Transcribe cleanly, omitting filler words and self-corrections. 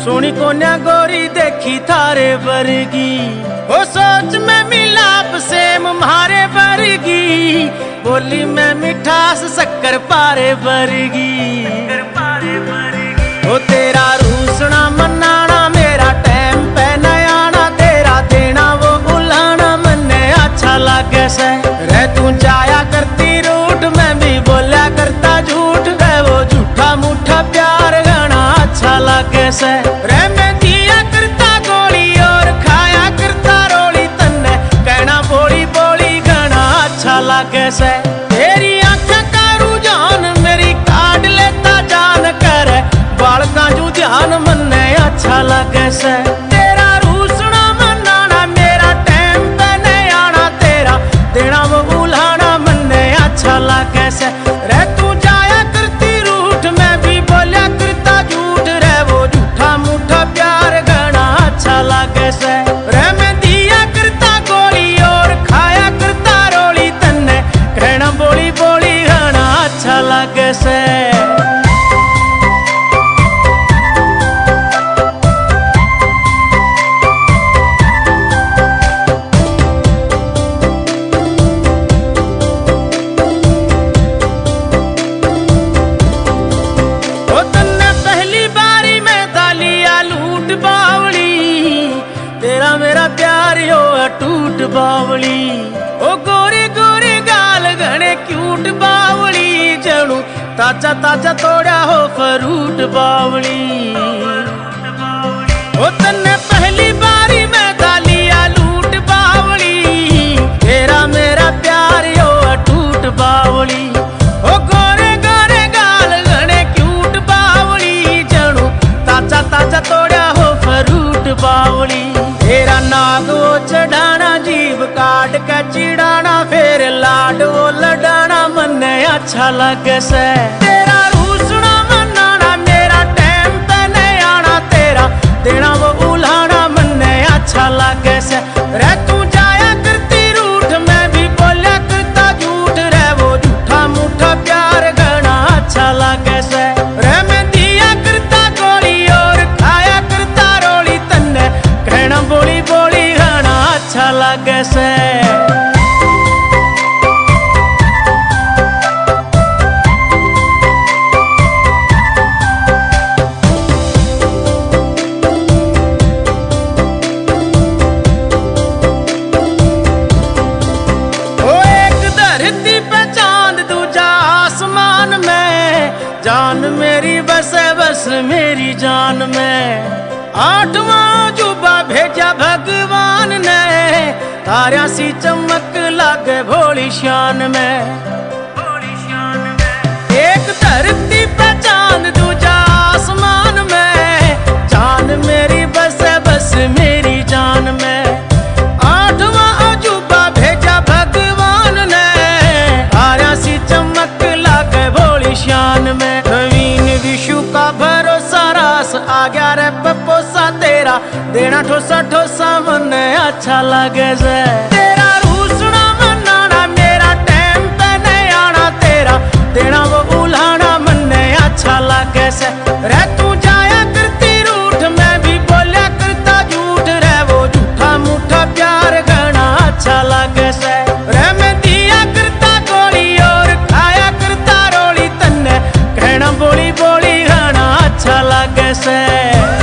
सोनी कोन्या गोरी देखी थारे वर्गी, ओ सोच में मिलाप सेम मारे वर्गी, बोली में मिठास शक्कर पारे वर्गी। ओ तेरा रूसना मनाना मेरा टाइम पे न आना, तेरा देना वो बुलाना मन्ने अच्छा लागे से। रे तू जाया करती रूठ मैं भी बोला करता झूठ, रे वो झूठा मूठा प्यार गाना अच्छा लागे से। रे मैं दिया करता गोली और खाया करता रोली, तन्ने कहना बोली बोली गाना अच्छा लागे से। तेरी आंखें का रुझान मेरी काट लेता जान कर, बाल का जू ध्यान मन्ने अच्छा लागे से। तेरा रूसना मनाना मेरा टाइम पे नहीं आना, तेरा देना वो बुलाना मन्ने अच्छा लागे से। रे तू जाया करती रूठ मैं भी बोला करता झूठ, रे वो झूठा मूठा प्यार गाना अच्छा लागे से। रे मैं दिया करता गोली और खाया करता रोली, तन्ने कहना बोली बोली गाना अच्छा लागे से। तेरा मेरा प्यार यो टूट बावली, ओ गोरी गोरी गाल घने क्यूट बावली, जणू ताजा ताजा तोड़ा हो फ्रूट बावली। ओ तन्ने पहली बारी मैं दालिया लूट बावली, तेरा मेरा प्यार यो टूट बावली, ओ गोरे गोरे गाल घने क्यूट बावली, जणू ताजा ताजा तोड़ा हो फ्रूट बावली। तेरा नाग वो चढ़ाना जीभ काट के चिड़ाना, फिर लाड वो लडाना मन्ने अच्छा लगे से। तेरा रूसना मनाना मेरा टाइम पे नहीं आना, तेरा देना वो बुलाना मन्ने अच्छा लगे से। रे तू जाया करती रूठ मैं भी बोला करता झूठ, रे वो झूठा मूठा प्यार गाना अच्छा लगे से। रे मैं दिया करता गोली और खाया करता रोली, तन्ने कहना बोली बोली गाना अच्छा लगे से। ओ एक धरती पे चांद दूजा आसमान में, जान मेरी बस बस मेरी जान में। आठवां जुबा भेजा भगवान ने, तारा सी चमक लागे भोली शान में। एक धरती पे चांद दूजा आसमान में, जान मेरी बस बस मेरी जान में। आठवां अजूबा भेजा भगवान ने, तारा सी चमक लागे भोली शान में। नवीन विशु का भरोसा रास आ गया रे पपोसा, तेरा देना ठोसा ठोसा मन्ने अच्छा लगे से। तेरा रूसना मनाना मेरा टाइम पे नहीं आना, तेरा देना वो बुलाना मन्ने अच्छा लगे से। रे तू जाया करती रूठ मैं भी बोला करता झूठ, रे वो झूठा मूठा प्यार गाना अच्छा लगे से। रे मैं दिया करता गोली और खाया करता रोली, तन्ने कहना बोली बोली गाना अच्छा लगे से।